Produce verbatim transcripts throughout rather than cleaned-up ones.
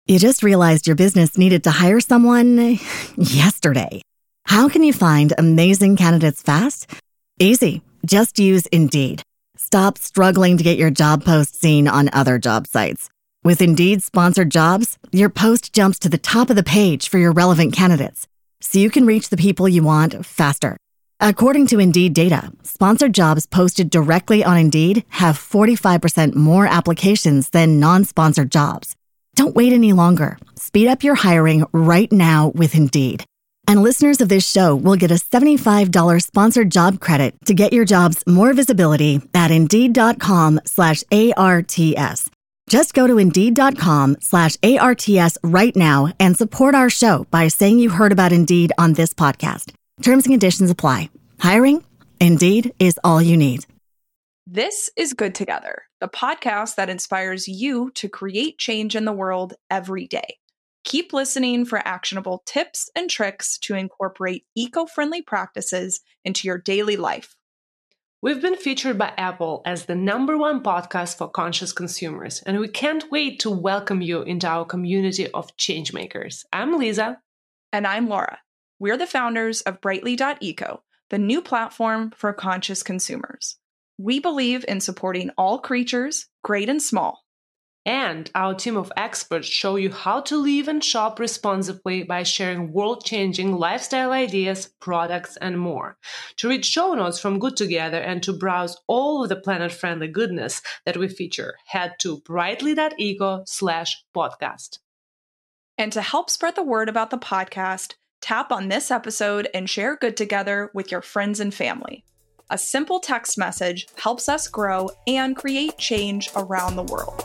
You just realized your business needed to hire someone yesterday. How can you find amazing candidates fast? Easy. Just use Indeed. Stop struggling to get your job post seen on other job sites. With Indeed sponsored jobs, your post jumps to the top of the page for your relevant candidates, so you can reach the people you want faster. According to Indeed data, sponsored jobs posted directly on Indeed have forty-five percent more applications than non-sponsored jobs. Don't wait any longer. Speed up your hiring right now with Indeed. And listeners of this show will get a seventy-five dollars sponsored job credit to get your jobs more visibility at Indeed.com slash ARTS. Just go to Indeed.com slash ARTS right now and support our show by saying you heard about Indeed on this podcast. Terms and conditions apply. Hiring? Indeed is all you need. This is Good Together, the podcast that inspires you to create change in the world every day. Keep listening for actionable tips and tricks to incorporate eco-friendly practices into your daily life. We've been featured by Apple as the number one podcast for conscious consumers, and we can't wait to welcome you into our community of changemakers. I'm Lisa. And I'm Laura. We're the founders of Brightly dot eco, the new platform for conscious consumers. We believe in supporting all creatures, great and small. And our team of experts show you how to live and shop responsibly by sharing world-changing lifestyle ideas, products, and more. To read show notes from Good Together and to browse all of the planet-friendly goodness that we feature, head to Brightly dot eco slash podcast. And to help spread the word about the podcast, tap on this episode and share Good Together with your friends and family. A simple text message helps us grow and create change around the world.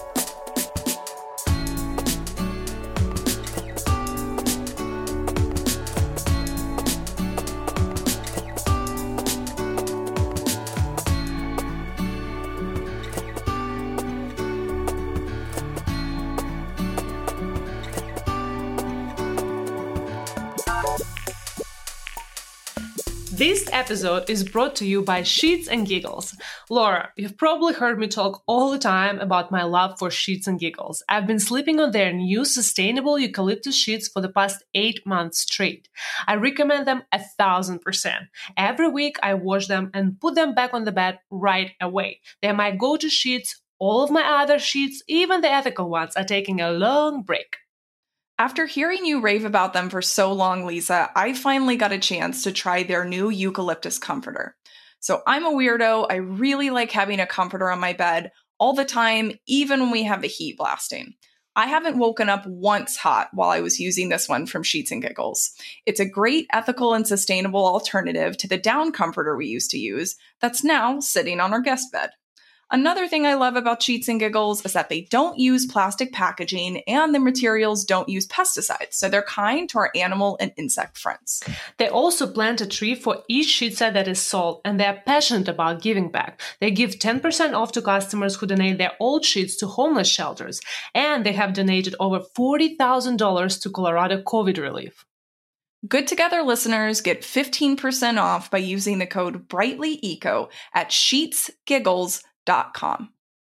This episode is brought to you by Sheets and Giggles. Laura, you've probably heard me talk all the time about my love for Sheets and Giggles. I've been sleeping on their new sustainable eucalyptus sheets for the past eight months straight. I recommend them a thousand percent. Every week I wash them and put them back on the bed right away. They're my go-to sheets. All of my other sheets, even the ethical ones, are taking a long break. After hearing you rave about them for so long, Lisa, I finally got a chance to try their new eucalyptus comforter. So I'm a weirdo. I really like having a comforter on my bed all the time, even when we have the heat blasting. I haven't woken up once hot while I was using this one from Sheets and Giggles. It's a great ethical and sustainable alternative to the down comforter we used to use that's now sitting on our guest bed. Another thing I love about Sheets and Giggles is that they don't use plastic packaging and the materials don't use pesticides, so they're kind to our animal and insect friends. They also plant a tree for each sheet set that is sold, and they're passionate about giving back. They give ten percent off to customers who donate their old sheets to homeless shelters, and they have donated over forty thousand dollars to Colorado COVID relief. Good Together listeners get fifteen percent off by using the code BRIGHTLYECO at sheets giggles dot com.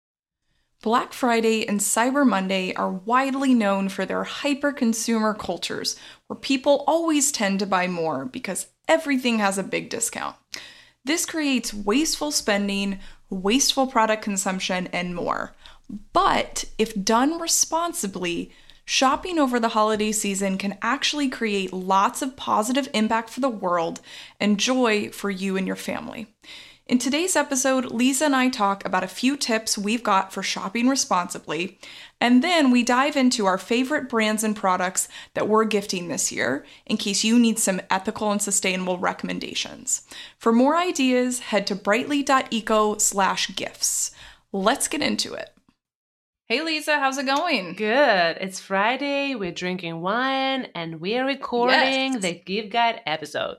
Black Friday and Cyber Monday are widely known for their hyper-consumer cultures, where people always tend to buy more because everything has a big discount. This creates wasteful spending, wasteful product consumption, and more. But if done responsibly, shopping over the holiday season can actually create lots of positive impact for the world and joy for you and your family. In today's episode, Lisa and I talk about a few tips we've got for shopping responsibly, and then we dive into our favorite brands and products that we're gifting this year, in case you need some ethical and sustainable recommendations. For more ideas, head to brightly dot eco slash gifts. Let's get into it. Hey Lisa, how's it going? Good. It's Friday, we're drinking wine, and we're recording Yes. the Gift Guide episode.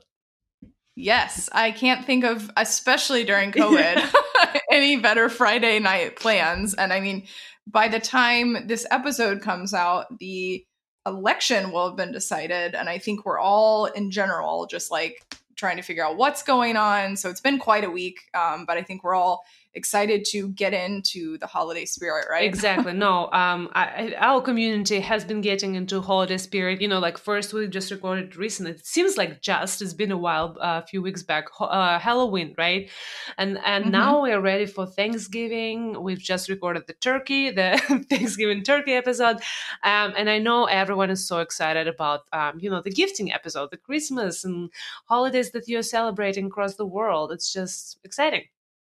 Yes, I can't think of, especially during COVID, any better Friday night plans. And I mean, by the time this episode comes out, the election will have been decided. And I think we're all, in general, just like trying to figure out what's going on. So it's been quite a week, um, but I think we're all excited to get into the holiday spirit, right? Exactly. No, um, I, our community has been getting into holiday spirit. You know, like first we just recorded recently. It seems like just it's been a while, uh, a few weeks back, uh, Halloween, right? And and mm-hmm. now we're ready for Thanksgiving. We've just recorded the turkey, the Thanksgiving turkey episode, um, and I know everyone is so excited about, um, you know, the gifting episode, the Christmas and holidays that you're celebrating across the world. It's just exciting.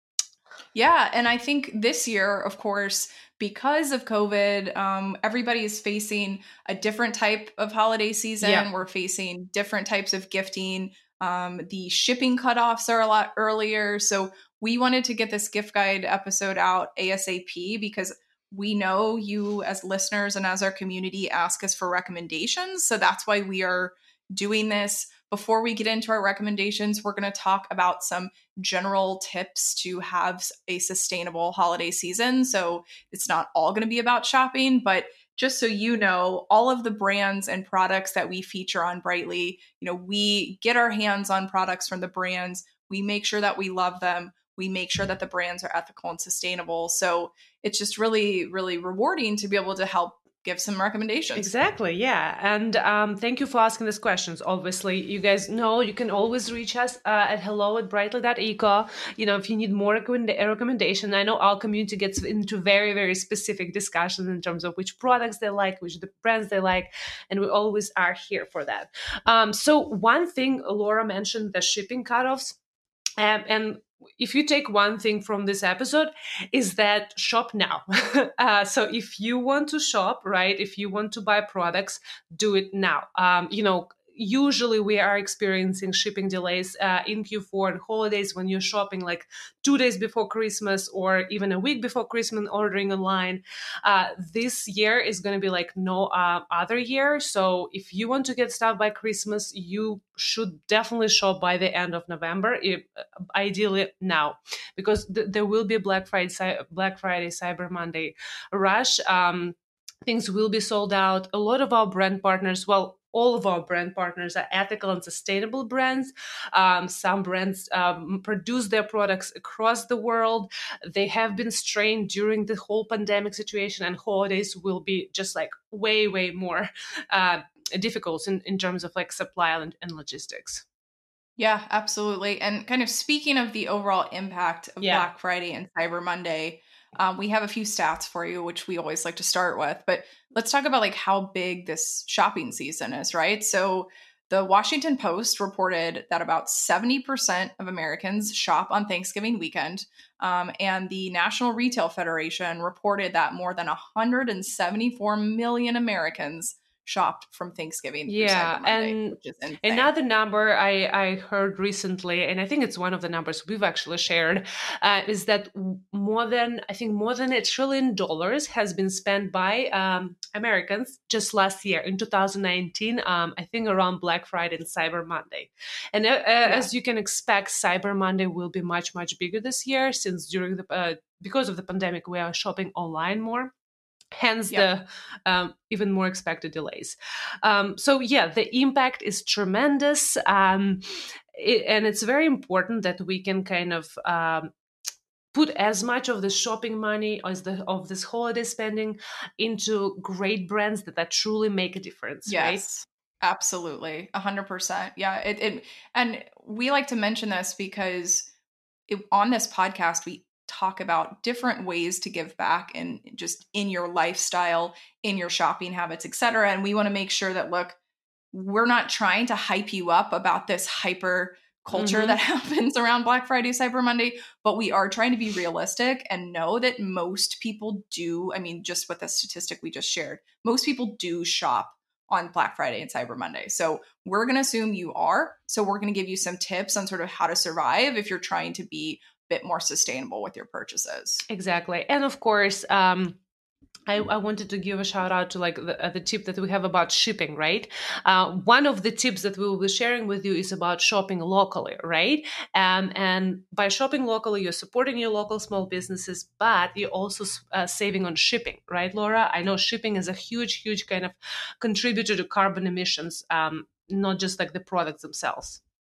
Yeah. And I think this year, of course, because of COVID, um, everybody is facing a different type of holiday season. Yeah. We're facing different types of gifting. Um, the shipping cutoffs are a lot earlier. So we wanted to get this gift guide episode out ASAP because we know you as listeners and as our community ask us for recommendations. So that's why we are doing this. Before we get into our recommendations, we're going to talk about some general tips to have a sustainable holiday season. So it's not all going to be about shopping, but just so you know, all of the brands and products that we feature on Brightly, you know, we get our hands on products from the brands. We make sure that we love them. We make sure that the brands are ethical and sustainable. So it's just really, really rewarding to be able to help give some recommendations. Exactly. Yeah. And um, thank you for asking these questions. Obviously, you guys know you can always reach us uh, at hello at brightly dot eco. You know, if you need more recommend- recommendation, I know our community gets into very, very specific discussions in terms of which products they like, which the brands they like. And we always are here for that. Um, so one thing Laura mentioned, the shipping cutoffs. Um, and if you take one thing from this episode is that shop now. uh, so if you want to shop, right, if you want to buy products, do it now. Um, you know, usually we are experiencing shipping delays uh, in Q four and holidays when you're shopping like two days before Christmas or even a week before Christmas ordering online. Uh, this year is going to be like no uh, other year. So if you want to get stuff by Christmas, you should definitely shop by the end of November, if, ideally now, because th- there will be Black Friday, Black Friday, Cyber Monday rush. Um, things will be sold out. A lot of our brand partners, well, all of our brand partners are ethical and sustainable brands. Um, some brands um, produce their products across the world. They have been strained during the whole pandemic situation, and holidays will be just like way, way more uh, difficult in, in terms of like supply and, and logistics. Yeah, absolutely. And kind of speaking of the overall impact of yeah. Black Friday and Cyber Monday, Um, we have a few stats for you, which we always like to start with, but let's talk about like how big this shopping season is, right? So the Washington Post reported that about seventy percent of Americans shop on Thanksgiving weekend. Um, and the National Retail Federation reported that more than one hundred seventy-four million Americans shopped from Thanksgiving through yeah, Cyber Monday, and which is insane. Another number I, I heard recently, and I think it's one of the numbers we've actually shared, uh, is that more than, I think more than a trillion dollars has been spent by um, Americans just last year in two thousand nineteen, um, I think around Black Friday and Cyber Monday. And uh, yeah. as you can expect, Cyber Monday will be much, much bigger this year since during the, uh, because of the pandemic, we are shopping online more. Hence yep. the um, even more expected delays. Um, so yeah, the impact is tremendous. Um, it, and it's very important that we can kind of um, put as much of the shopping money as the of this holiday spending into great brands that, that truly make a difference, yes. right? Absolutely. A hundred percent. Yeah. It, it, and we like to mention this because it, on this podcast, we talk about different ways to give back and just in your lifestyle, in your shopping habits, et cetera. And we want to make sure that, look, we're not trying to hype you up about this hyper culture mm-hmm. that happens around Black Friday, Cyber Monday, but we are trying to be realistic and know that most people do. I mean, just with the statistic we just shared, most people do shop on Black Friday and Cyber Monday. So we're going to assume you are. So we're going to give you some tips on sort of how to survive if you're trying to be bit more sustainable with your purchases. Exactly. And of course, um, I, I wanted to give a shout out to like the, uh, the tip that we have about shipping, right? Uh, one of the tips that we will be sharing with you is about shopping locally, right? Um, and by shopping locally, you're supporting your local small businesses, but you're also uh, saving on shipping, right, Laura? I know shipping is a huge, huge kind of contributor to carbon emissions, um, not just like the products themselves.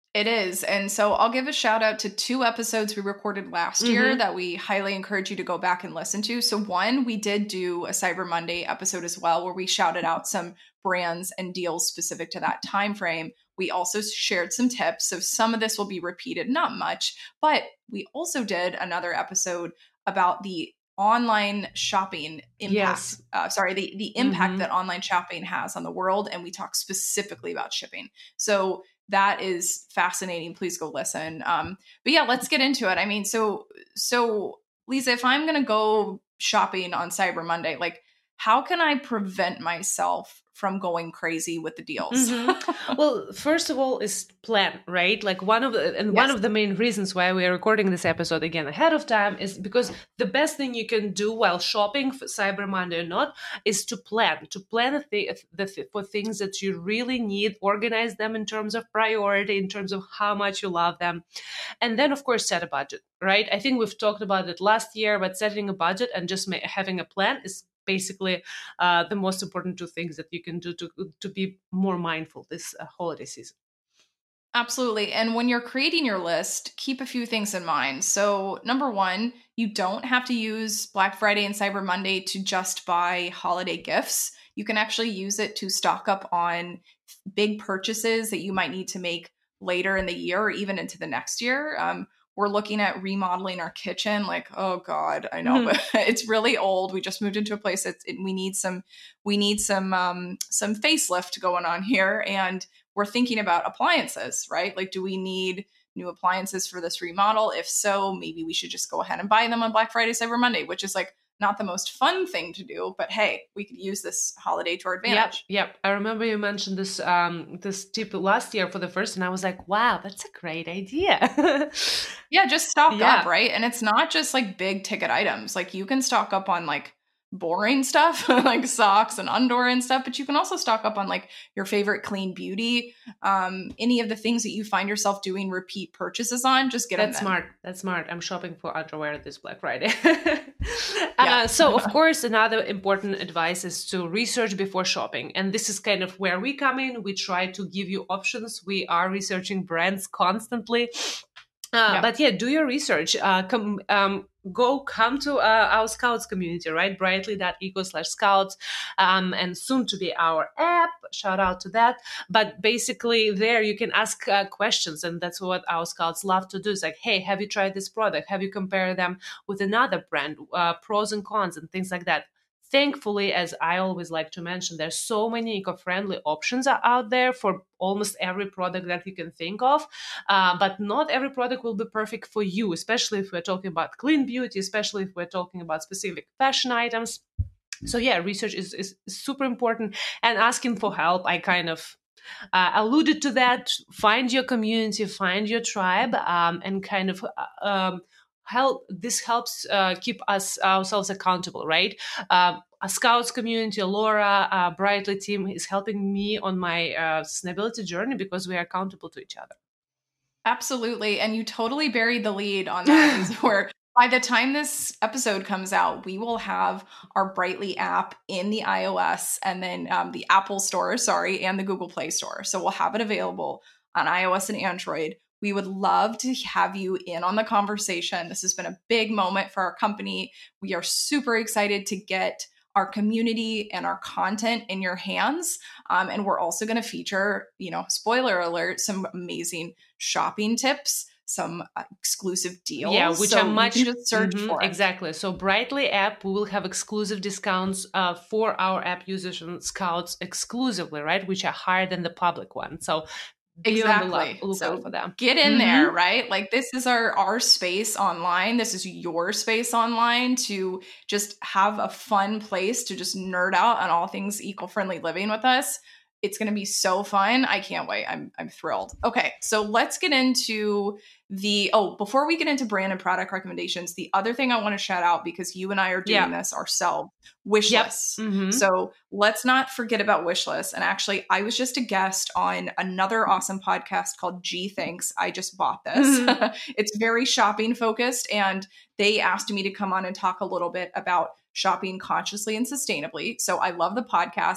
It is. And so I'll give a shout out to two episodes we recorded last mm-hmm. year that we highly encourage you to go back and listen to. So one, we did do a Cyber Monday episode as well, where we shouted out some brands and deals specific to that time frame. We also shared some tips. So some of this will be repeated, not much, but we also did another episode about the online shopping impact. Yes. Uh, sorry, the, the impact mm-hmm. that online shopping has on the world. And we talk specifically about shipping. So that is fascinating. Please go listen. Um, but yeah, let's get into it. I mean, so, so Lisa, if I'm going to go shopping on Cyber Monday, like how can I prevent myself from going crazy with the deals? Mm-hmm. Well, first of all is plan, right? Like one of the, and yes. one of the main reasons why we are recording this episode again ahead of time is because the best thing you can do while shopping for Cyber Monday or not is to plan, to plan the, the, for things that you really need, organize them in terms of priority, in terms of how much you love them. And then of course, set a budget, right? I think we've talked about it last year, but setting a budget and just ma- having a plan is basically uh, the most important two things that you can do to, to be more mindful this uh, holiday season. Absolutely. And when you're creating your list, keep a few things in mind. So number one, you don't have to use Black Friday and Cyber Monday to just buy holiday gifts. You can actually use it to stock up on big purchases that you might need to make later in the year or even into the next year. Um, We're looking at remodeling our kitchen. Like, oh God, I know, mm-hmm. but it's really old. We just moved into a place that it, we need some, we need some, um, some facelift going on here. And we're thinking about appliances, right? Like, do we need new appliances for this remodel? If so, maybe we should just go ahead and buy them on Black Friday, Cyber Monday, which is like not the most fun thing to do, but hey, we could use this holiday to our advantage. Yep, yep. I remember you mentioned this um, this tip last year for the first, and I was like, wow, that's a great idea. Yeah, just stock yeah. up, right? And it's not just like big ticket items. Like you can stock up on like boring stuff like socks and underwear and stuff, but you can also stock up on like your favorite clean beauty, um, any of the things that you find yourself doing repeat purchases on, just get them. That's smart. That's smart. I'm shopping for underwear this Black Friday. yeah. uh, so of course, another important advice is to research before shopping. And this is kind of where we come in. We try to give you options. We are researching brands constantly. Uh, yeah. But yeah, do your research. Uh, come, um, go come to uh, our Scouts community, right? brightly.eco slash scouts, um, and soon to be our app. Shout out to that. But basically there you can ask uh, questions, and that's what our Scouts love to do. It's like, hey, have you tried this product? Have you compared them with another brand? Uh, pros and cons and things like that. Thankfully, as I always like to mention, there's so many eco-friendly options out there for almost every product that you can think of. Uh, but not every product will be perfect for you, especially if we're talking about clean beauty, especially if we're talking about specific fashion items. So yeah, research is, is super important, and asking for help. I kind of uh, alluded to that. Find your community, find your tribe, um, and kind of uh, um, help. This helps uh, keep us ourselves accountable, right? Uh, a Scouts community, Laura, uh, Brightly team is helping me on my uh, sustainability journey because we are accountable to each other. Absolutely. And you totally buried the lead on that. Where by the time this episode comes out, we will have our Brightly app in the iOS and then um, the Apple Store, sorry, and the Google Play Store. So we'll have it available on iOS and Android. We would love to have you in on the conversation. This has been a big moment for our company. We are super excited to get our community and our content in your hands. Um, and we're also going to feature, you know, spoiler alert, some amazing shopping tips, some uh, exclusive deals. Yeah, which so are much you can just search mm-hmm, for it. Exactly. So Brightly app, we will have exclusive discounts uh, for our app users and Scouts exclusively, right? Which are higher than the public one. So exactly. Look so out for them. Get in mm-hmm. there, right? Like this is our, our space online. This is your space online to just have a fun place to just nerd out on all things eco-friendly living with us. It's going to be so fun. I can't wait. I'm I'm thrilled. Okay, so let's get into the, oh, before we get into brand and product recommendations, the other thing I want to shout out, because you and I are doing yeah. this ourselves, wish yep. lists. Mm-hmm. So let's not forget about wish lists. And actually, I was just a guest on another awesome podcast called G Thanks. I just bought this. Mm-hmm. It's very shopping focused. And they asked me to come on and talk a little bit about shopping consciously and sustainably. So I love the podcast.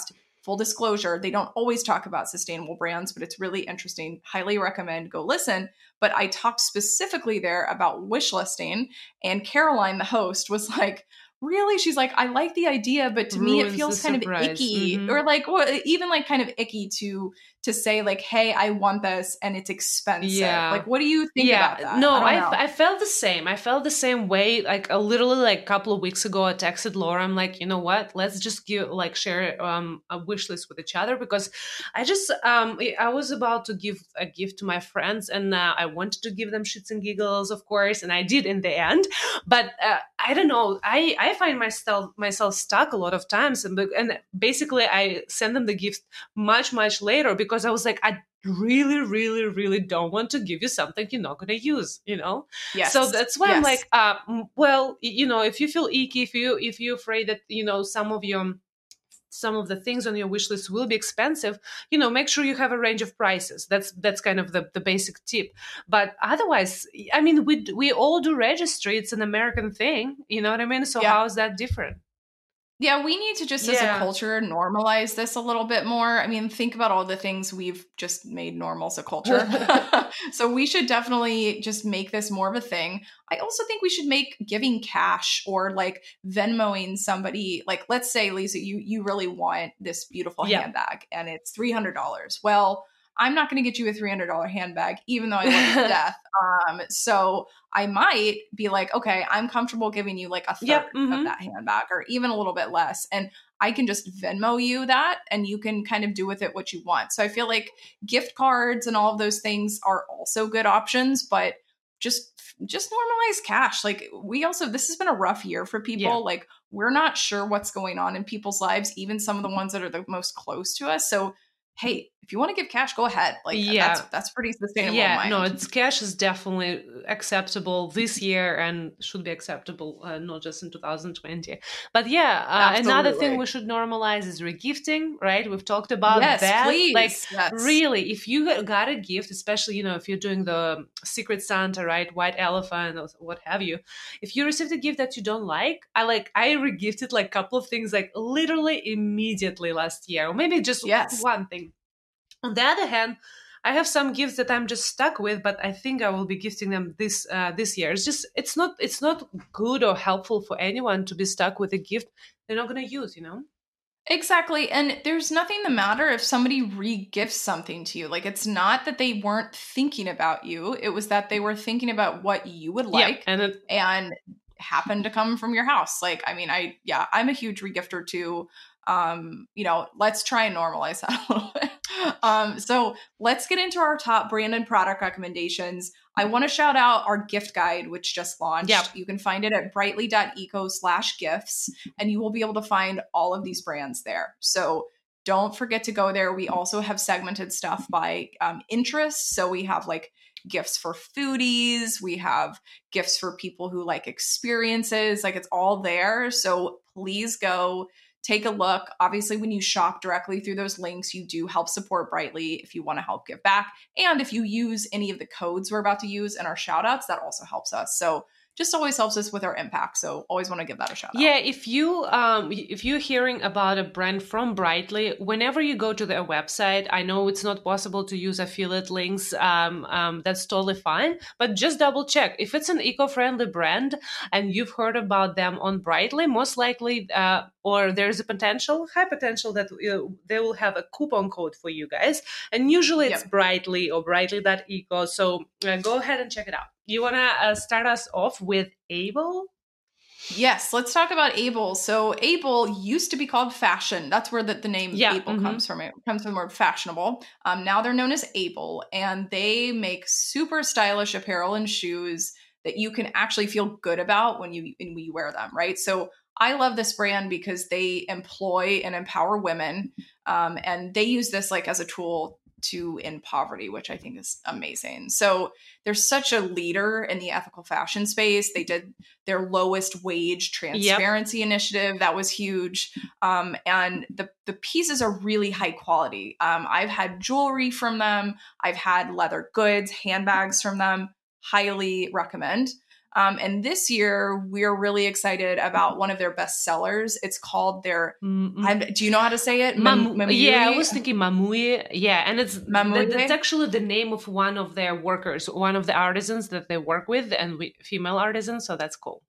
full disclosure, they don't always talk about sustainable brands, but it's really interesting. Highly recommend go listen. But I talked specifically there about wish listing, and Caroline, the host, was like, really? She's like, I like the idea, but to me it Ruins feels the kind of surprise. icky, Mhm. or like, well, even like kind of icky to to say like, hey, I want this and it's expensive. Yeah. Like, what do you think yeah, about that? no, I don't I, know. I felt the same. I felt the same way. Like a literally like a couple of weeks ago, I texted Laura. I'm like, you know what? Let's just give like share um, a wish list with each other, because I just um I was about to give a gift to my friends, and uh, I wanted to give them shits and giggles, of course, and I did in the end. But uh, I don't know. I I find myself myself stuck a lot of times, and and basically I send them the gift much much later, because I was like, I really, really, really don't want to give you something you're not going to use, you know? Yes. So that's why I'm Yes. like, uh, mm, well, y- you know, if you feel icky, if you, if you're afraid that, you know, some of your, some of the things on your wish list will be expensive, you know, make sure you have a range of prices. That's, that's kind of the, the basic tip. But otherwise, I mean, we, we all do registry. It's an American thing, you know what I mean? So Yeah. how is that different? Yeah, we need to just as a Yeah. culture normalize this a little bit more. I mean, think about all the things we've just made normal as a culture. So we should definitely just make this more of a thing. I also think we should make giving cash or like Venmoing somebody, like let's say, Lisa, you you really want this beautiful Yeah. handbag and it's three hundred dollars. Well, I'm not going to get you a three hundred dollars handbag, even though I love you to death. Um, so I might be like, okay, I'm comfortable giving you like a third Yep, mhm. of that handbag, or even a little bit less. And I can just Venmo you that, and you can kind of do with it what you want. So I feel like gift cards and all of those things are also good options, but just just normalize cash. Like we also, this has been a rough year for people. Yeah. Like we're not sure what's going on in people's lives, even some of the ones that are the most close to us. So hey, if you want to give cash, go ahead. Like Yeah. that's that's pretty sustainable. in Yeah, my no, opinion. it's cash is definitely acceptable this year and should be acceptable uh, not just in two thousand twenty. But yeah, uh, another thing Absolutely. we should normalize is regifting, right? We've talked about Yes, that. please. Like Yes. really, if you got- got a gift, especially, you know, if you're doing the Secret Santa, right, White Elephant or what have you, if you received a gift that you don't like, I like I regifted like a couple of things like literally immediately last year, or maybe just Yes. one thing. On the other hand, I have some gifts that I'm just stuck with, but I think I will be gifting them this uh, this year. It's just it's not it's not good or helpful for anyone to be stuck with a gift they're not going to use, you know? Exactly. And there's nothing the matter if somebody re-gifts something to you. Like it's not that they weren't thinking about you. It was that they were thinking about what you would like yeah, and it, and happened to come from your house. Like, I mean, I, yeah, I'm a huge regifter too. Um, you know, let's try and normalize that a little bit. Um, so let's get into our top brand and product recommendations. I want to shout out our gift guide, which just launched. Yep. You can find it at brightly.eco slash gifts, and you will be able to find all of these brands there. So don't forget to go there. We also have segmented stuff by um, interest. So we have like gifts for foodies. We have gifts for people who like experiences. Like it's all there. So please go take a look. Obviously, when you shop directly through those links, you do help support Brightly if you want to help give back. And if you use any of the codes we're about to use in our shout outs, that also helps us. So just always helps us with our impact. So always want to give that a shout out. yeah, if you um if you're hearing about a brand from Brightly, whenever you go to their website, I know it's not possible to use affiliate links. Um, um, that's totally fine, but just double check if it's an eco-friendly brand and you've heard about them on Brightly. Most likely, uh, or there's a potential, high potential that uh, they will have a coupon code for you guys, and usually it's Yep. Brightly or Brightly.eco. So uh, go ahead and check it out. You want to uh, start us off with Able? Yes, let's talk about Able. So Able used to be called Fashion. That's where the, the name Yeah, Able mhm. comes from. It comes from the word fashionable. Um, now they're known as Able, and they make super stylish apparel and shoes that you can actually feel good about when you when you wear them, right? So I love this brand because they employ and empower women, um, and they use this like as a tool to end poverty, which I think is amazing. So they're such a leader in the ethical fashion space. They did their lowest wage transparency yep. initiative. That was huge. Um, and the, the pieces are really high quality. Um, I've had jewelry from them. I've had leather goods, handbags from them. Highly recommend. Um, and this year, we're really excited about one of their best sellers. It's called their, Mm-hmm. I, do you know how to say it? Mam- Mamui? Yeah, I was thinking Mamui. Yeah, and it's Mamui? th- that's actually the name of one of their workers, one of the artisans that they work with, and we, female artisans, so that's cool.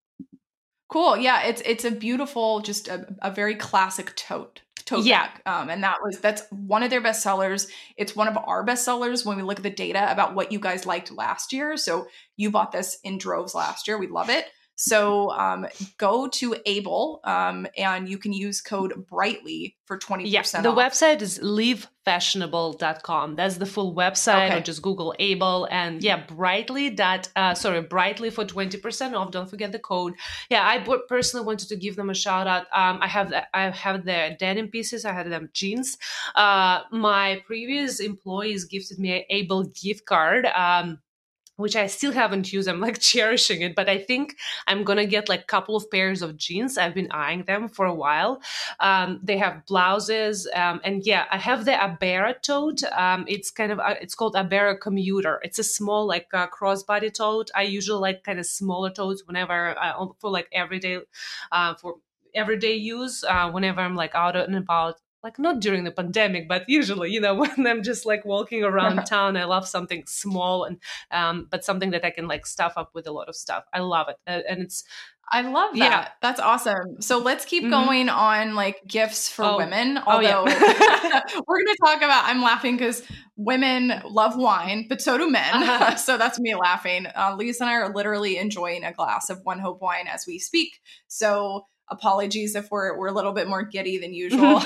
Cool. Yeah, it's it's a beautiful, just a, a very classic tote. Tote Yeah. bag. Um, and that was that's one of their best sellers. It's one of our best sellers when we look at the data about what you guys liked last year. So you bought this in droves last year. We love it. So um, go to Able um, and you can use code Brightly for twenty percent yeah, the off. website is live fashionable dot com. That's the full website. Okay. Or just Google Able and yeah, Brightly dot uh, sorry, Brightly for twenty percent off. Don't forget the code. Yeah, I personally wanted to give them a shout out. Um, I have the, I have their denim pieces. I had them jeans. Uh, my previous employees gifted me an Able gift card. Um, which I still haven't used. I'm like cherishing it, but I think I'm going to get like a couple of pairs of jeans. I've been eyeing them for a while. Um, they have blouses. Um, and yeah, I have the Abera tote. Um, it's kind of, uh, it's called Abera Commuter. It's a small like uh, crossbody tote. I usually like kind of smaller totes whenever, uh, for like everyday, uh, for everyday use, uh, whenever I'm like out and about. Like not during the pandemic, but usually, you know, when I'm just like walking around town, I love something small and, um, but something that I can like stuff up with a lot of stuff. I love it. Uh, and it's, I love that. Yeah. That's awesome. So let's keep mm-hmm. going on like gifts for oh. women. Although oh, yeah. we're going to talk about, I'm laughing because women love wine, but so do men. Uh-huh. So that's me laughing. Uh, Lisa and I are literally enjoying a glass of One Hope wine as we speak. So apologies if we're we're a little bit more giddy than usual,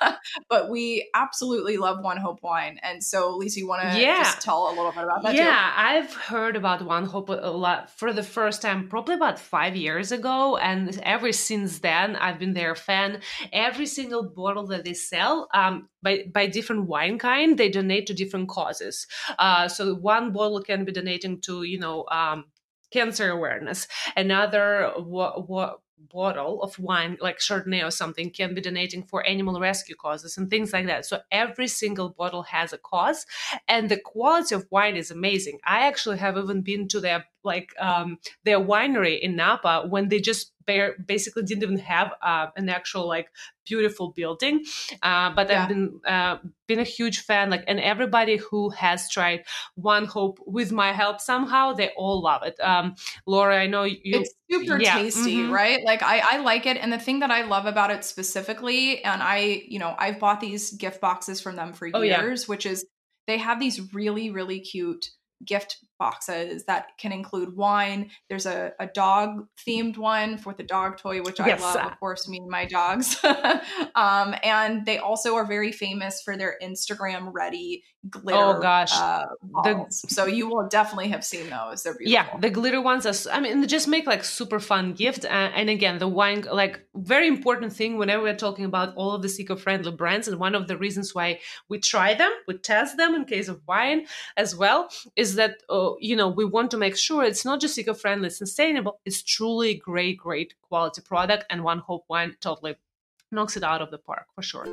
but we absolutely love One Hope wine. And so, Lisa, you want to yeah. just tell a little bit about that? Yeah, too? I've heard about One Hope a lot for the first time, probably about five years ago, and ever since then, I've been their fan. Every single bottle that they sell, um, by by different wine kind, they donate to different causes. Uh, so one bottle can be donating to, you know, um, cancer awareness. Another what what. bottle of wine like Chardonnay or something can be donating for animal rescue causes and things like that. So every single bottle has a cause, and the quality of wine is amazing. I actually have even been to their like um their winery in Napa when they just bare, basically didn't even have uh, an actual like beautiful building, uh, but yeah. I've been uh, been a huge fan. Like, and everybody who has tried One Hope with my help somehow, they all love it. Um, Laura, I know you. It's super yeah, tasty, mm-hmm. right? Like I, I like it, and the thing that I love about it specifically, and I, you know, I've bought these gift boxes from them for oh, years, yeah. which is they have these really, really cute gift boxes that can include wine. There's a, a dog themed one for the dog toy, which I yes. love, of course, me and my dogs. um, and they also are very famous for their Instagram ready glitter. Oh gosh. Uh, the, so you will definitely have seen those. They're beautiful. Yeah. The glitter ones are, I mean, they just make like super fun gift. Uh, and again, the wine, like very important thing whenever we're talking about all of the eco-friendly brands. And one of the reasons why we try them, we test them in case of wine as well, is that, uh, you know, we want to make sure it's not just eco-friendly, it's sustainable, it's truly great, great quality product. And One Hope wine totally knocks it out of the park for sure.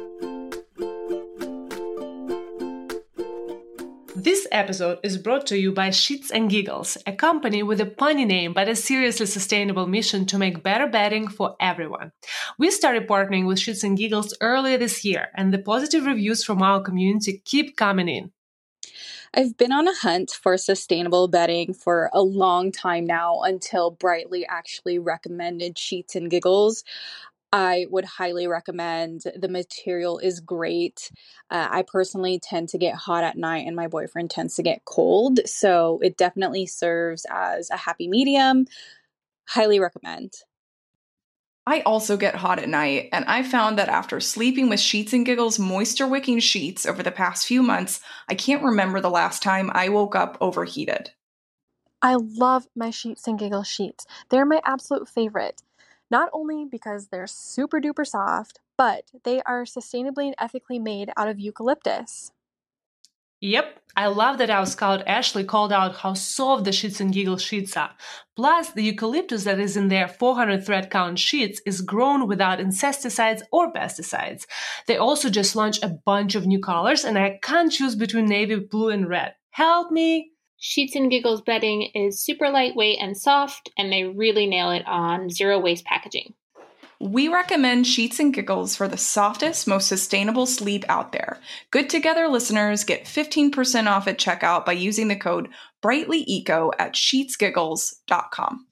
This episode is brought to you by Sheets and Giggles, a company with a punny name but a seriously sustainable mission to make better bedding for everyone. We started partnering with Sheets and Giggles earlier this year, and the positive reviews from our community keep coming in. I've been on a hunt for sustainable bedding for a long time now until Brightly actually recommended Sheets and Giggles. I would highly recommend. The material is great. Uh, I personally tend to get hot at night and my boyfriend tends to get cold. So it definitely serves as a happy medium. Highly recommend. I also get hot at night, and I found that after sleeping with Sheets and Giggles moisture wicking sheets over the past few months, I can't remember the last time I woke up overheated. I love my Sheets and Giggles sheets. They're my absolute favorite. Not only because they're super duper soft, but they are sustainably and ethically made out of eucalyptus. Yep, I love that our scout Ashley called out how soft the Sheets and Giggles sheets are. Plus, the eucalyptus that is in their four hundred thread count sheets is grown without insecticides or pesticides. They also just launched a bunch of new colors, and I can't choose between navy blue and red. Help me! Sheets and Giggles bedding is super lightweight and soft, and they really nail it on zero waste packaging. We recommend Sheets and Giggles for the softest, most sustainable sleep out there. Good Together listeners get fifteen percent off at checkout by using the code BrightlyEco at sheets giggles dot com.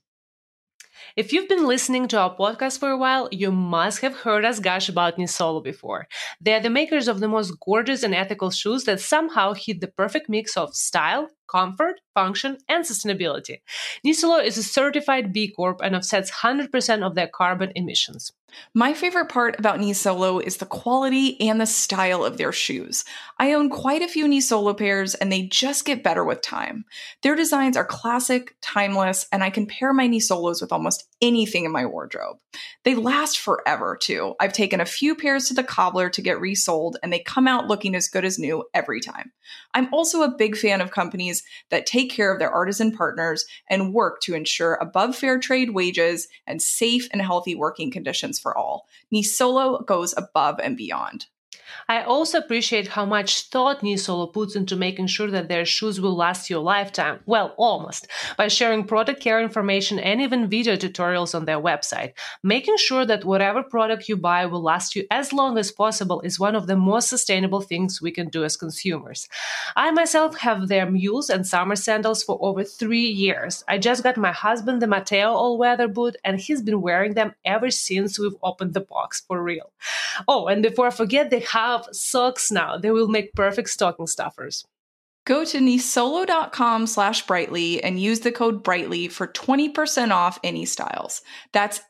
If you've been listening to our podcast for a while, you must have heard us gush about Nisolo before. They are the makers of the most gorgeous and ethical shoes that somehow hit the perfect mix of style, comfort, function, and sustainability. Nisolo is a certified B Corp and offsets one hundred percent of their carbon emissions. My favorite part about Nisolo is the quality and the style of their shoes. I own quite a few Nisolo pairs, and they just get better with time. Their designs are classic, timeless, and I can pair my Nisolos with almost anything in my wardrobe. They last forever, too. I've taken a few pairs to the cobbler to get resold, and they come out looking as good as new every time. I'm also a big fan of companies that take care of their artisan partners and work to ensure above fair trade wages and safe and healthy working conditions for all. Nisolo goes above and beyond. I also appreciate how much thought Nisolo puts into making sure that their shoes will last you a lifetime. Well, almost. By sharing product care information and even video tutorials on their website. Making sure that whatever product you buy will last you as long as possible is one of the most sustainable things we can do as consumers. I myself have their mules and summer sandals for over three years. I just got my husband the Mateo all-weather boot, and he's been wearing them ever since we've opened the box, for real. Oh, and before I forget, they have socks now. They will make perfect stocking stuffers. Go to nisolo.com slash brightly and use the code brightly for twenty percent off any styles. That's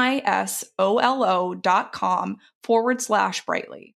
N-I-S-O-L-O dot com forward slash brightly.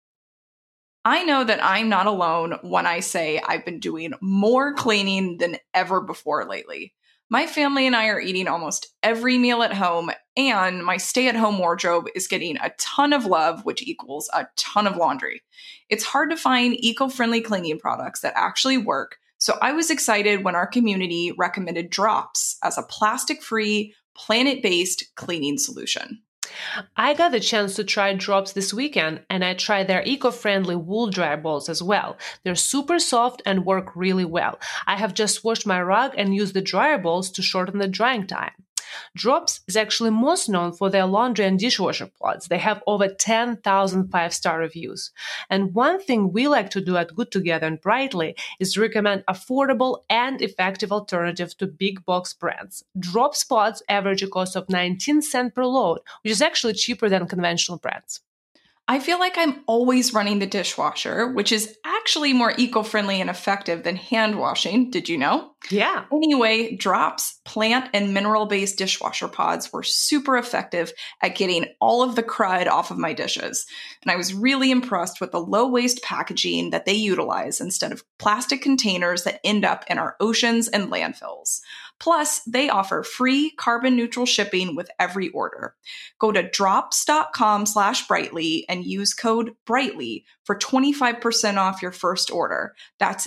I know that I'm not alone when I say I've been doing more cleaning than ever before lately. My family and I are eating almost every meal at home, and my stay-at-home wardrobe is getting a ton of love, which equals a ton of laundry. It's hard to find eco-friendly cleaning products that actually work, so I was excited when our community recommended Drops as a plastic-free, planet-based cleaning solution. I got the chance to try Drops this weekend, and I tried their eco-friendly wool dryer balls as well. They're super soft and work really well. I have just washed my rug and used the dryer balls to shorten the drying time. Drops is actually most known for their laundry and dishwasher pods. They have over ten thousand five-star reviews. And one thing we like to do at Good Together and Brightly is recommend affordable and effective alternatives to big box brands. Drops pods average a cost of nineteen cents per load, which is actually cheaper than conventional brands. I feel like I'm always running the dishwasher, which is actually more eco-friendly and effective than hand washing. Did you know? Yeah. Anyway, Drops plant and mineral-based dishwasher pods were super effective at getting all of the crud off of my dishes. And I was really impressed with the low-waste packaging that they utilize instead of plastic containers that end up in our oceans and landfills. Plus, they offer free carbon-neutral shipping with every order. Go to drops.com slash brightly and use code brightly for twenty-five percent off your first order. That's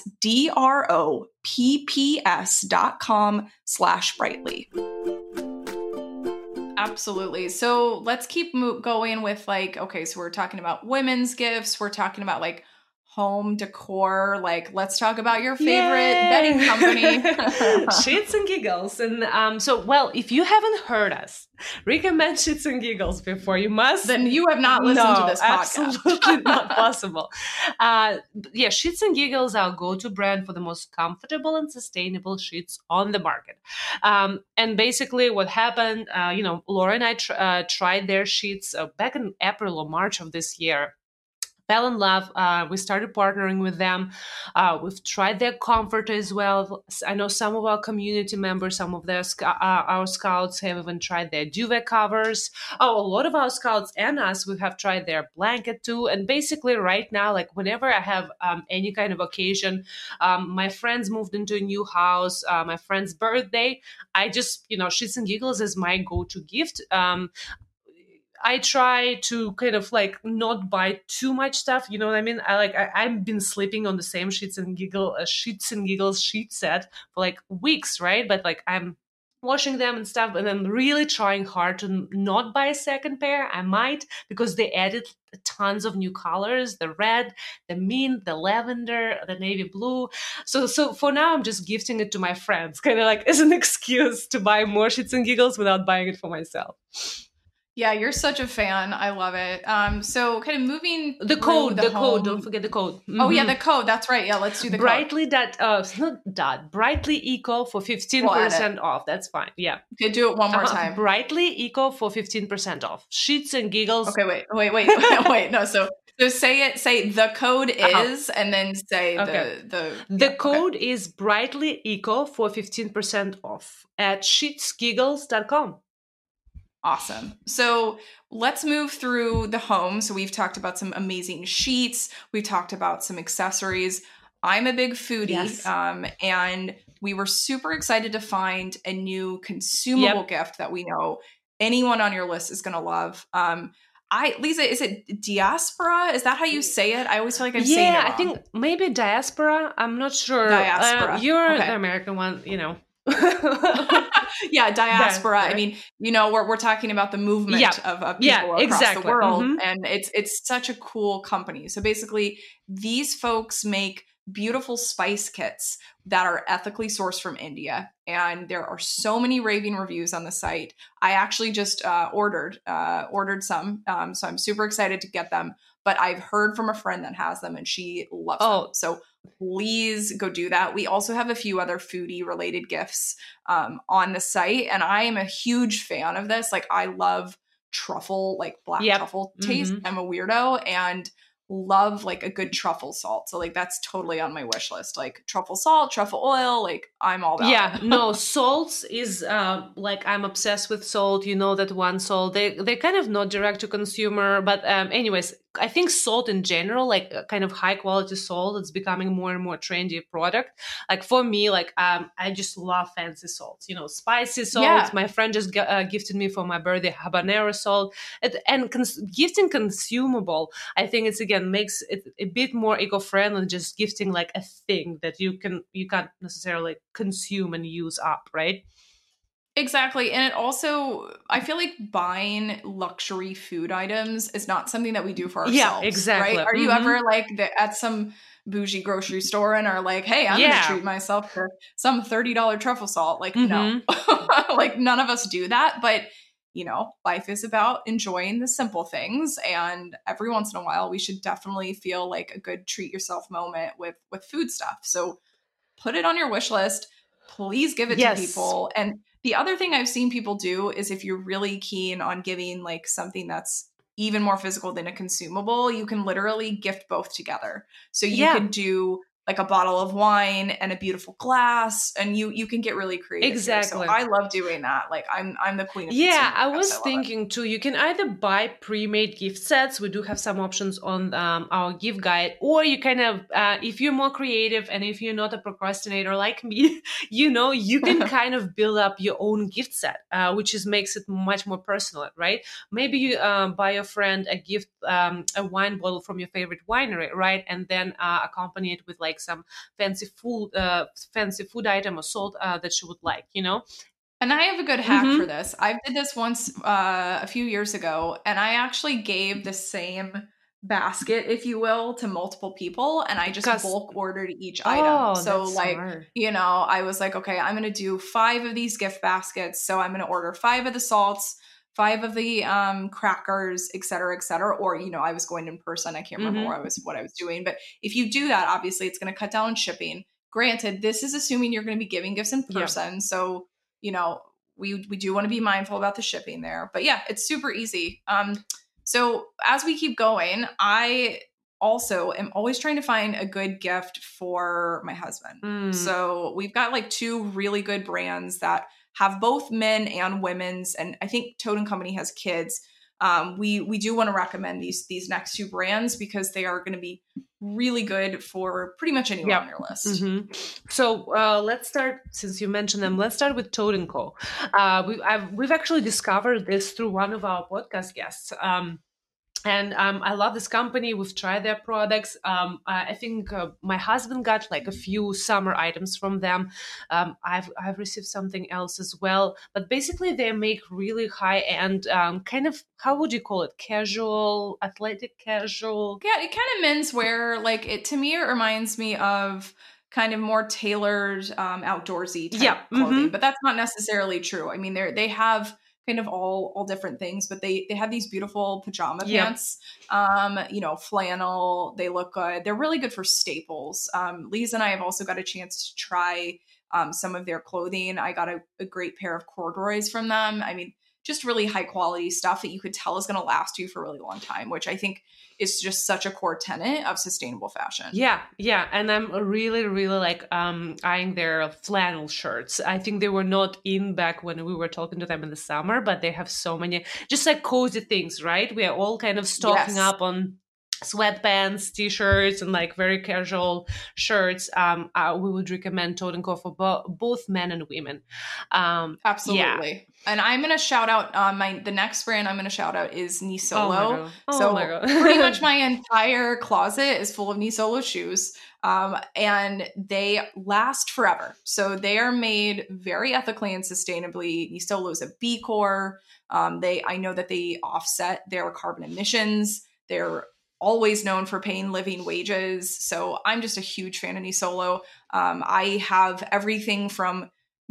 D-R-O-P-P-S dot com slash brightly. Absolutely. So let's keep mo- going with like, okay, so we're talking about women's gifts. We're talking about like home decor. Like, let's talk about your favorite Yay! bedding company. Sheets and Giggles. And um, so, well, if you haven't heard us recommend Sheets and Giggles before, you must. Then you have not listened no, to this podcast. Absolutely not possible. Uh, yeah, Sheets and Giggles are our go-to brand for the most comfortable and sustainable sheets on the market. Um, and basically what happened, uh, you know, Laura and I tr- uh, tried their sheets uh, back in April or March of this year. Fell in love. Uh, we started partnering with them. Uh, we've tried their comfort as well. I know some of our community members, some of their sc- uh, our scouts have even tried their duvet covers. Oh, a lot of our scouts and us, we have tried their blanket too. And basically right now, like whenever I have um, any kind of occasion, um, my friends moved into a new house, uh, my friend's birthday, I just, you know, Sheets and Giggles is my go-to gift. Um, I try to kind of like not buy too much stuff. You know what I mean? I like, I, I've been sleeping on the same Sheets and Giggle, uh, Sheets and Giggles sheet set for like weeks, right? But like I'm washing them and stuff, and I'm really trying hard to not buy a second pair. I might, because they added tons of new colors, the red, the mint, the lavender, the navy blue. So so for now, I'm just gifting it to my friends, kind of like as an excuse to buy more Sheets and Giggles without buying it for myself. Yeah, you're such a fan. I love it. Um, so kind of moving the code, the, the code. home... Don't forget the code. Mm-hmm. Oh yeah, the code. That's right. Yeah, let's do the Brightly code. That uh, not dot Brightly Eco for fifteen percent we'll off. That's fine. Yeah. Okay, do it one more uh-huh. time. Brightly Eco for fifteen percent off. Sheets and Giggles. Okay, wait, wait, wait, wait, wait. No, so so say it. Say the code is, uh-huh. and then say okay. the the. The yeah, code okay. is Brightly Eco for fifteen percent off at sheets giggles dot com. Awesome. So let's move through the home. So we've talked about some amazing sheets. We've talked about some accessories. I'm a big foodie, yes. um, and we were super excited to find a new consumable yep. gift that we know anyone on your list is going to love. Um, I Lisa, is it diaspora? Is that how you say it? I always feel like I'm yeah, saying it wrong. I think maybe diaspora. I'm not sure. Diaspora. Uh, you're okay. the American one, you know. yeah, diaspora. Right. I mean, you know, we're we're talking about the movement yeah. of, of people yeah, across exactly. the world, mm-hmm. and it's it's such a cool company. So basically, these folks make beautiful spice kits that are ethically sourced from India, and there are so many raving reviews on the site. I actually just uh, ordered uh, ordered some, um, so I'm super excited to get them. But I've heard from a friend that has them, and she loves oh. them. So please go do that. We also have a few other foodie related gifts um, on the site. And I am a huge fan of this. Like I love truffle, like black yep. truffle taste. Mm-hmm. I'm a weirdo and love like a good truffle salt. So like that's totally on my wish list. Like truffle salt, truffle oil, like I'm all about yeah, it. no, salts is uh, like I'm obsessed with salt. You know that one salt. They they're kind of not direct to consumer, but um, anyways, I think salt in general, like a kind of high quality salt, it's becoming more and more trendy product. Like for me, like um, I just love fancy salts. You know, spicy salts. Yeah. My friend just uh, gifted me for my birthday habanero salt, and, and cons- gifting consumable. I think it's again makes it a bit more eco-friendly than just gifting like a thing that you can you can't necessarily consume and use up, right? Exactly. And it also, I feel like buying luxury food items is not something that we do for ourselves. Yeah, exactly. Right? Are mm-hmm. you ever like the, at some bougie grocery store and are like, hey, I'm yeah. going to treat myself to some thirty dollars truffle salt? Like, mm-hmm. no, like none of us do that. But, you know, life is about enjoying the simple things. And every once in a while, we should definitely feel like a good treat yourself moment with, with food stuff. So put it on your wish list. Please give it yes. to people. And the other thing I've seen people do is if you're really keen on giving like something that's even more physical than a consumable, you can literally gift both together. So you yeah. could do like a bottle of wine and a beautiful glass, and you you can get really creative. Exactly. Here. So I love doing that. Like I'm I'm the queen of yeah. I was I thinking it. too. You can either buy pre-made gift sets. We do have some options on um, our gift guide, or you kind of uh, if you're more creative and if you're not a procrastinator like me, you know, you can kind of build up your own gift set, uh, which is makes it much more personal, right? Maybe you um, buy your friend a gift, um, a wine bottle from your favorite winery, right, and then uh, accompany it with like some fancy food, uh, fancy food item or salt uh, that she would like, you know. And I have a good hack mm-hmm. for this. I did this once uh, a few years ago, and I actually gave the same basket, if you will, to multiple people, and I just bulk ordered each item. Oh, so that's like, smart. you know, I was like, okay, I'm going to do five of these gift baskets. So I'm going to order five of the salts, five of the um, crackers, et cetera, et cetera. Or, you know, I was going in person. I can't remember mm-hmm. where I was, what I was doing. But if you do that, obviously it's going to cut down on shipping. Granted, this is assuming you're going to be giving gifts in person. Yeah. So, you know, we, we do want to be mindful about the shipping there. But yeah, it's super easy. Um, so as we keep going, I also am always trying to find a good gift for my husband. Mm. So we've got like two really good brands that have both men and women's, and I think Toad and Company has kids. Um, we we do want to recommend these these next two brands because they are going to be really good for pretty much anyone yep. on your list. Mm-hmm. So uh, let's start, since you mentioned them, let's start with Toad and Co. Uh, we, I've, we've actually discovered this through one of our podcast guests. Um, And um, I love this company. We've tried their products. Um, I, I think uh, my husband got like a few summer items from them. Um, I've I've received something else as well. But basically, they make really high end, um, kind of, how would you call it? Casual, athletic casual. Yeah, it kind of menswear. Like it to me, it reminds me of kind of more tailored, um, outdoorsy type Yeah, clothing. mhm. But that's not necessarily true. I mean, they they have kind of all all different things, but they they have these beautiful pajama Yep. pants. Um, you know, flannel. They look good. They're really good for staples. Um, Lisa and I have also got a chance to try um, some of their clothing. I got a, a great pair of corduroys from them. I mean, just really high quality stuff that you could tell is going to last you for a really long time, which I think is just such a core tenet of sustainable fashion. Yeah, yeah, and I'm really, really like um eyeing their flannel shirts. I think they were not in back when we were talking to them in the summer, but they have so many, just like cozy things, right? We are all kind of stocking Yes. up on sweatpants, t-shirts, and like very casual shirts. Um, uh, we would recommend Toad and Co for bo- both men and women. Um, yeah. Absolutely. And I'm going to shout out uh, my the next brand I'm going to shout out is Oh my Nisolo. god! Oh so my god! pretty much my entire closet is full of Nisolo shoes. Um, and they last forever. So they are made very ethically and sustainably. Nisolo is a B Corp. Um, they I know that they offset their carbon emissions. They're always known for paying living wages. So I'm just a huge fan of Nisolo. Um, I have everything from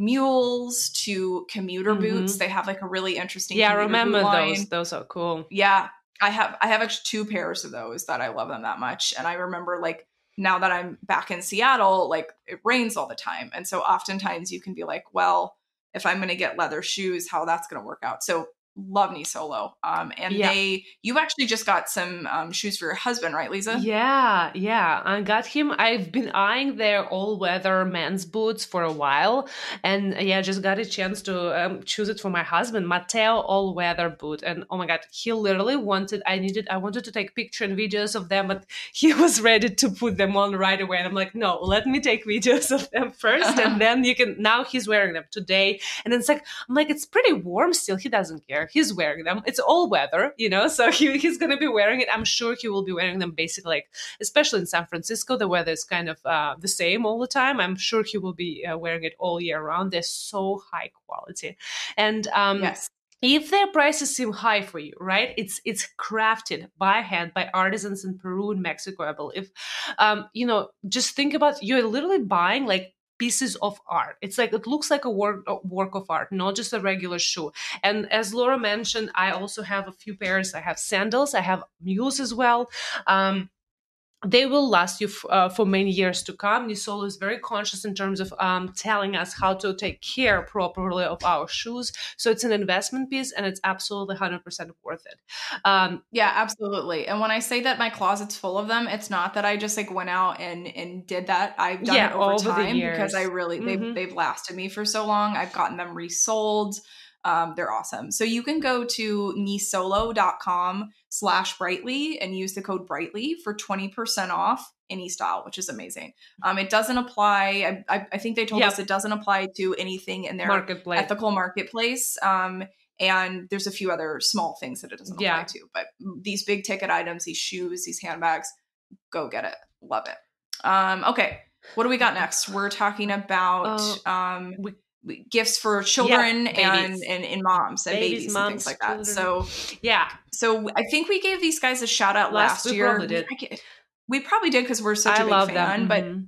mules to commuter Mhm. boots. They have like a really interesting Yeah, I commuter remember boot line. those. Those are cool. Yeah, I have I have actually two pairs of those that I love them that much. And I remember like now that I'm back in Seattle, like it rains all the time. And so oftentimes you can be like, well, if I'm going to get leather shoes, how that's going to work out. So love Nisolo. Um, and Yeah. they, you actually just got some um, shoes for your husband, right, Lisa? Yeah, yeah. I got him. I've been eyeing their all-weather men's boots for a while, and yeah, just got a chance to um, choose it for my husband, Matteo all-weather boot. And oh my god, he literally wanted. I needed. I wanted to take picture and videos of them, but he was ready to put them on right away. And I'm like, no, let me take videos of them first, and then you can. Now he's wearing them today, and then it's like, I'm like, it's pretty warm still. He doesn't care. He's wearing them. It's all weather, you know, so he, he's going to be wearing it. I'm sure he will be wearing them basically, like, especially in San Francisco, the weather is kind of uh, the same all the time. I'm sure he will be uh, wearing it all year round. They're so high quality. And um, Yes. if their prices seem high for you, right? It's it's crafted by hand by artisans in Peru and Mexico, I believe. Um, you know, just think about, you're literally buying like pieces of art. It's like, it looks like a work, a work of art, not just a regular shoe. And as Laura mentioned, I also have a few pairs. I have sandals, I have mules as well. Um, they will last you f- uh, for many years to come. Nisolo is very conscious in terms of um, telling us how to take care properly of our shoes. So it's an investment piece, and it's absolutely one hundred percent worth it. Um, Yeah, absolutely. And when I say that my closet's full of them, it's not that I just like went out and and did that. I've done Yeah, it over over the time because I years. really Mhm. they've they've lasted me for so long. I've gotten them resold. Um, they're awesome. So you can go to nisolo.com slash brightly and use the code brightly for twenty percent off any style, which is amazing. Um, it doesn't apply. I, I, I think they told Yep. us it doesn't apply to anything in their Marketplace. ethical marketplace. Um, and there's a few other small things that it doesn't apply Yeah. to, but these big ticket items, these shoes, these handbags, go get it. Love it. Um, okay. What do we got next? We're talking about, um, we- gifts for children and, babies. and and moms and Babies, babies, moms, and things like that. children. So Yeah. so I think we gave these guys a shout out Last- last, we year. probably did. I get- We probably did because we're such I a big love them. fan, but Mhm.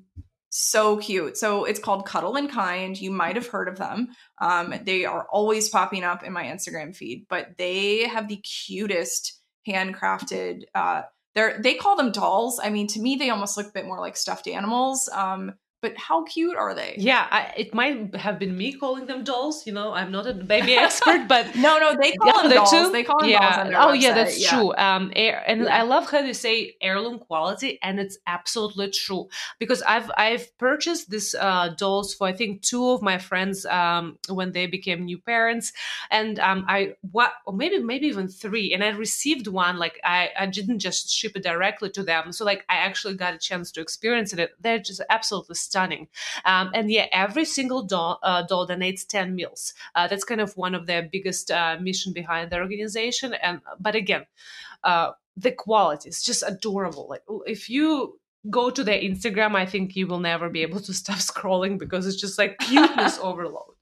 so cute. So it's called Cuddle and Kind. You might have heard of them. Um, they are always popping up in my Instagram feed, but they have the cutest handcrafted. Uh, they're they call them dolls. I mean, to me, they almost look a bit more like stuffed animals. Um, but how cute are they? Yeah, I, it might have been me calling them dolls. You know, I'm not a baby expert, but No, no, they call Yeah, them they dolls. too? They call them yeah. dolls on their Oh, yeah, website. that's Yeah. true. Um, air, and Yeah. I love how they say heirloom quality, and it's absolutely true because I've I've purchased these uh, dolls for I think two of my friends um, when they became new parents, and um, I what or maybe maybe even three, and I received one like I I didn't just ship it directly to them, so like I actually got a chance to experience it. They're just absolutely stunning. Um, and yeah, every single doll, uh, doll donates ten meals. Uh, that's kind of one of their biggest uh, mission behind their organization. And but again, uh, the quality is just adorable. Like if you go to their Instagram, I think you will never be able to stop scrolling because it's just like cuteness overload.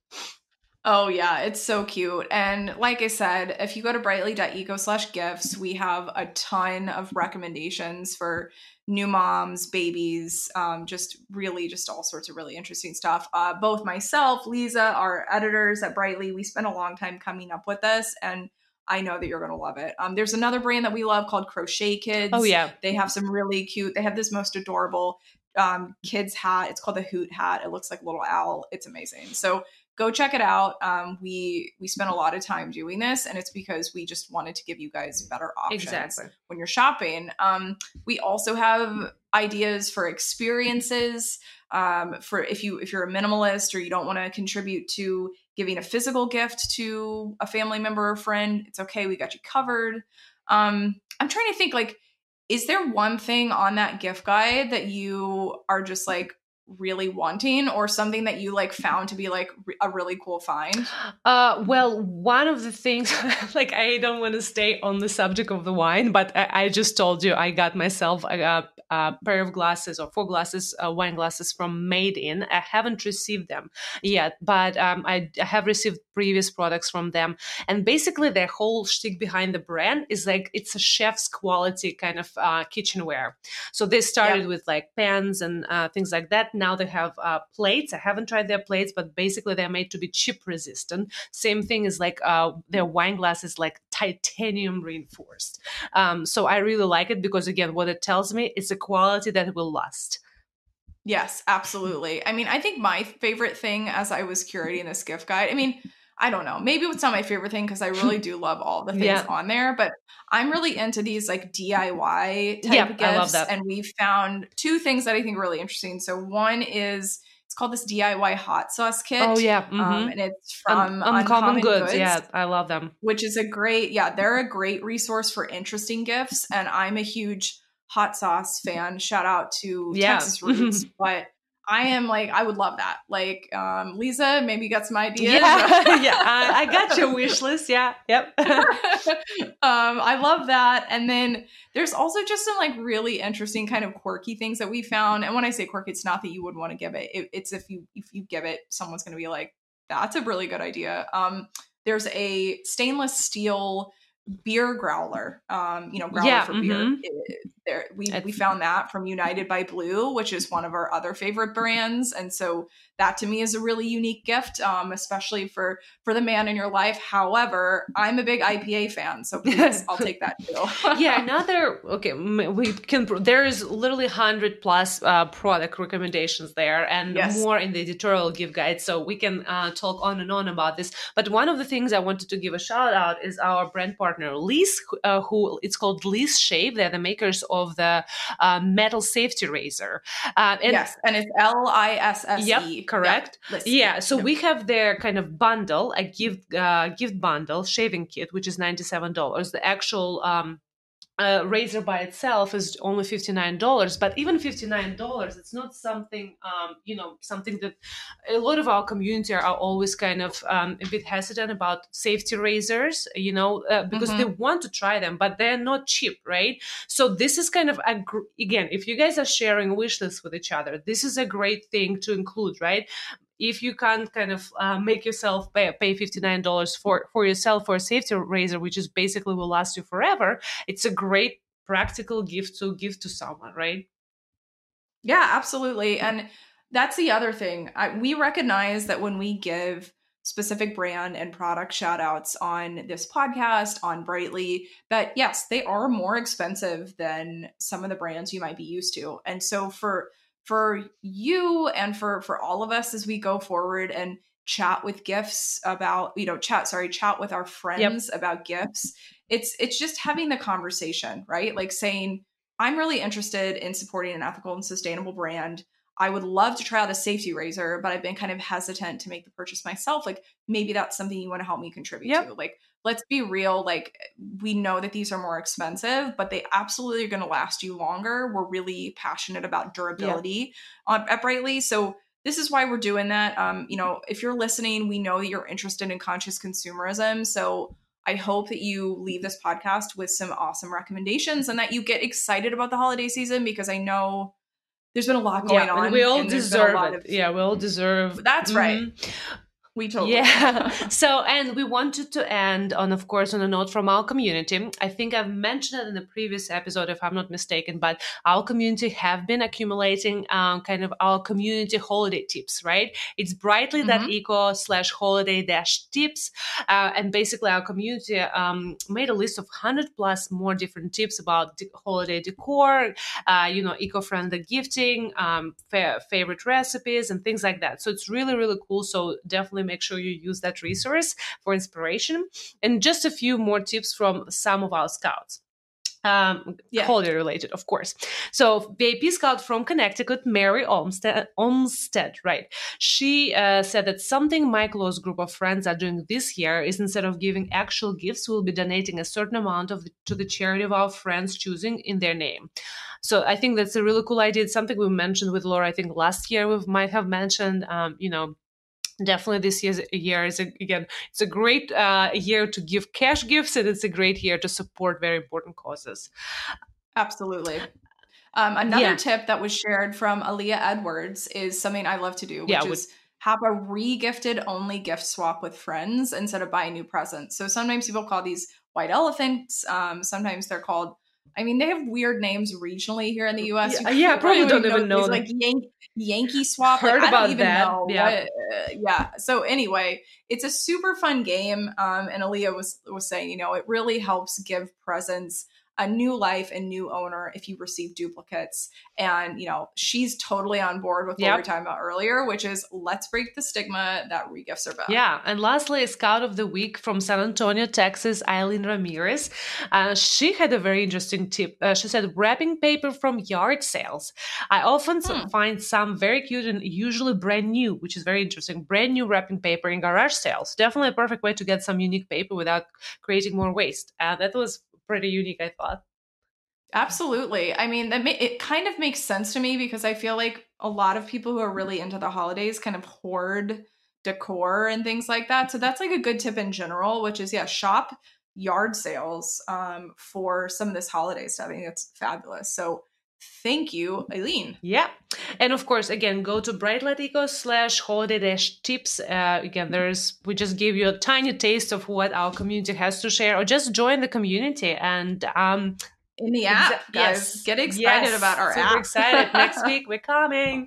Oh yeah, it's so cute. And like I said, if you go to brightly.eco slash gifts, we have a ton of recommendations for new moms, babies, um, just really just all sorts of really interesting stuff. Uh, both myself, Lisa, our editors at Brightly, we spent a long time coming up with this, and I know that you're going to love it. Um, there's another brand that we love called Crochet Kids. Oh yeah. They have some really cute, they have this most adorable um, kids hat. It's called the Hoot hat. It looks like a little owl. It's amazing. So go check it out. Um, we we spent a lot of time doing this, and it's because we just wanted to give you guys better options Exactly. when you're shopping. Um, we also have ideas for experiences. Um, for if you if you're a minimalist or you don't want to contribute to giving a physical gift to a family member or friend, it's okay. We got you covered. Um, I'm trying to think, like, is there one thing on that gift guide that you are just like really wanting, or something that you like found to be like re- a really cool find? Uh, well, one of the things, like I don't want to stay on the subject of the wine, but I, I just told you I got myself a, a pair of glasses or four glasses, uh, wine glasses from Made In. I haven't received them yet, but um, I, I have received previous products from them. And basically their whole shtick behind the brand is like, it's a chef's quality kind of uh, kitchenware. So they started Yeah. with like pans and uh, things like that. Now they have uh, plates. I haven't tried their plates, but basically they're made to be chip resistant. Same thing is like uh, their wine glass is like titanium reinforced. Um, so I really like it because, again, what it tells me is a quality that will last. Yes, absolutely. I mean, I think my favorite thing as I was curating this gift guide, I mean, I don't know, maybe it's not my favorite thing because I really do love all the things Yeah. on there, but I'm really into these like D I Y type Yeah, gifts. I love that. And we found two things that I think are really interesting. So one is, it's called this D I Y hot sauce kit. Oh, yeah. Um, Mhm. and it's from Un- Uncommon Uncommon Goods. Goods. Yeah, I love them. Which is a great, yeah, they're a great resource for interesting gifts. And I'm a huge hot sauce fan. Shout out to Yeah. Texas Roots. But I am like, I would love that. Like, um, Lisa, maybe you got some ideas. Yeah, yeah. I, I got your wish list. Yeah, yep. um, I love that. And then there's also just some like really interesting kind of quirky things that we found. And when I say quirky, it's not that you would want to give it. it it's if you if you give it, someone's going to be like, that's a really good idea. Um, there's a stainless steel beer growler, um, you know, growler Yeah, for beer. mhm. It- there, we It's- we found that from United by Blue, which is one of our other favorite brands, and so that to me is a really unique gift, um, especially for for the man in your life. However, I'm a big I P A fan, so please, I'll take that too. Yeah, another okay. m- We can. There is literally hundred plus uh, product recommendations there, and Yes. more in the editorial gift guide. So we can uh, talk on and on about this. But one of the things I wanted to give a shout out is our brand partner, Lease, uh, who it's called Lease Shave. They're the makers of the uh, metal safety razor. Uh, and yes, and it's L I S S E. Yep, correct. Yeah, list. Yeah, so Yep. we have their kind of bundle, a gift uh, gift bundle, shaving kit, which is ninety-seven dollars. The actual um, uh, razor by itself is only fifty-nine dollars. But even fifty-nine dollars, it's not something, um, you know, something that a lot of our community are always kind of um, a bit hesitant about safety razors, you know, uh, because Mhm. they want to try them, but they're not cheap, right? So this is kind of, a gr- again, if you guys are sharing wish lists with each other, this is a great thing to include, right? If you can't kind of uh, make yourself pay, pay fifty-nine dollars for, for yourself for a safety razor, which is basically will last you forever, it's a great practical gift to give to someone, right? Yeah, absolutely. And that's the other thing. I, we recognize that when we give specific brand and product shout outs on this podcast, on Brightly, that yes, they are more expensive than some of the brands you might be used to. And so for for you and for for all of us as we go forward and chat with gifts about, you know, chat, sorry, chat with our friends about gifts, it's it's just having the conversation, right? Like saying, I'm really interested in supporting an ethical and sustainable brand. I would love to try out a safety razor, but I've been kind of hesitant to make the purchase myself. Like maybe that's something you want to help me contribute Yep. to. Like, let's be real. Like we know that these are more expensive, but they absolutely are going to last you longer. We're really passionate about durability on, at Brightly. So this is why we're doing that. Um, you know, if you're listening, we know that you're interested in conscious consumerism. So I hope that you leave this podcast with some awesome recommendations and that you get excited about the holiday season, because I know there's been a lot going yeah, on. And we all and deserve it. Of, yeah, we all deserve. That's mm-hmm. right. We totally. Yeah. So, and we wanted to end on, of course, on a note from our community. I think I've mentioned it in the previous episode, if I'm not mistaken, but our community have been accumulating um, kind of our community holiday tips, right? It's brightly.eco slash holiday dash tips. Uh, and basically our community um, made a list of one hundred plus more different tips about de- holiday decor, uh, you know, eco-friendly gifting, um, fa- favorite recipes and things like that. So it's really, really cool. So definitely make sure you use that resource for inspiration. And just a few more tips from some of our scouts. Um, yeah. Holiday related, of course. So V I P scout from Connecticut, Mary Olmsted, Olmsted, right? She uh, said that something my close group of friends are doing this year is, instead of giving actual gifts, we'll be donating a certain amount of the, to the charity of our friends choosing in their name. So I think that's a really cool idea. It's something we mentioned with Laura. I think last year we might have mentioned, um, you know, definitely this year's year is, a, again, it's a great uh, year to give cash gifts, and it's a great year to support very important causes. Absolutely. Um, another yeah. tip that was shared from Aaliyah Edwards is something I love to do, which yeah, is would- have a re-gifted only gift swap with friends instead of buying new presents. So sometimes people call these white elephants. Um, sometimes they're called, I mean, they have weird names regionally here in the U S. Yeah, yeah probably don't even know. These, like Yan- Yankee swap. Heard like, about I don't even that. know. Yeah. What, uh, yeah. So anyway, it's a super fun game. Um, and Aaliyah was was saying, you know, it really helps give presents a new life and new owner if you receive duplicates. And, you know, she's totally on board with what yep. we were talking about earlier, which is let's break the stigma that regifts are bad. Yeah. And lastly, a scout of the week from San Antonio, Texas, Eileen Ramirez. Uh, she had a very interesting tip. Uh, she said, wrapping paper from yard sales. I often hmm. find some very cute and usually brand new, which is very interesting, brand new wrapping paper in garage sales. Definitely a perfect way to get some unique paper without creating more waste. Uh, that was pretty unique, I thought. Absolutely. I mean, that may, it kind of makes sense to me, because I feel like a lot of people who are really into the holidays kind of hoard decor and things like that. So that's like a good tip in general, which is, yeah, shop yard sales um, for some of this holiday stuff. I think that's fabulous. So thank you, Eileen. Yeah. And of course, again, go to brightlight.eco slash holiday dash tips. Uh, again, there's, we just gave you a tiny taste of what our community has to share, or just join the community and, um, in the app, exa- guys, yes. get excited yes. about our Super app. excited. Next week, we're coming.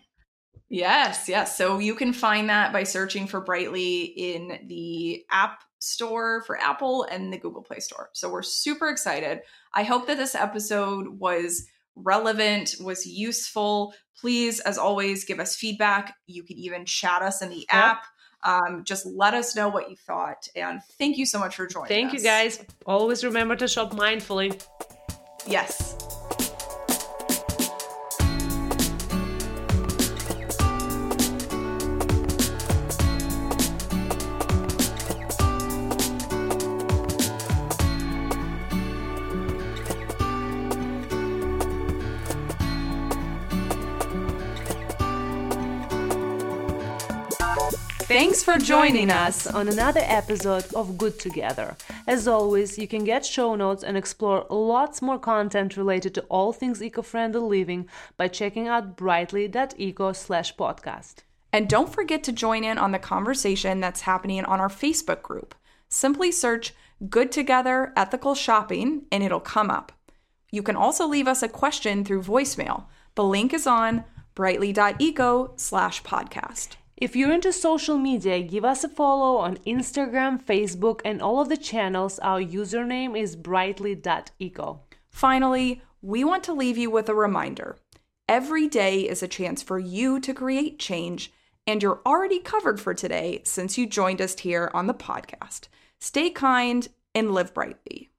Yes. Yes. So you can find that by searching for Brightly in the App Store for Apple and the Google Play Store. So we're super excited. I hope that this episode was relevant, was useful. Please, as always, give us feedback. You can even chat us in the app. Um, just let us know what you thought. And thank you so much for joining thank us. Thank you, guys. Always remember to shop mindfully. Yes. Thanks for joining us on another episode of Good Together. As always, you can get show notes and explore lots more content related to all things eco-friendly living by checking out brightly.eco slash podcast. And don't forget to join in on the conversation that's happening on our Facebook group. Simply search Good Together Ethical Shopping and it'll come up. You can also leave us a question through voicemail. The link is on brightly.eco slash podcast. If you're into social media, give us a follow on Instagram, Facebook, and all of the channels. Our username is brightly.eco. Finally, we want to leave you with a reminder. Every day is a chance for you to create change, and you're already covered for today since you joined us here on the podcast. Stay kind and live brightly.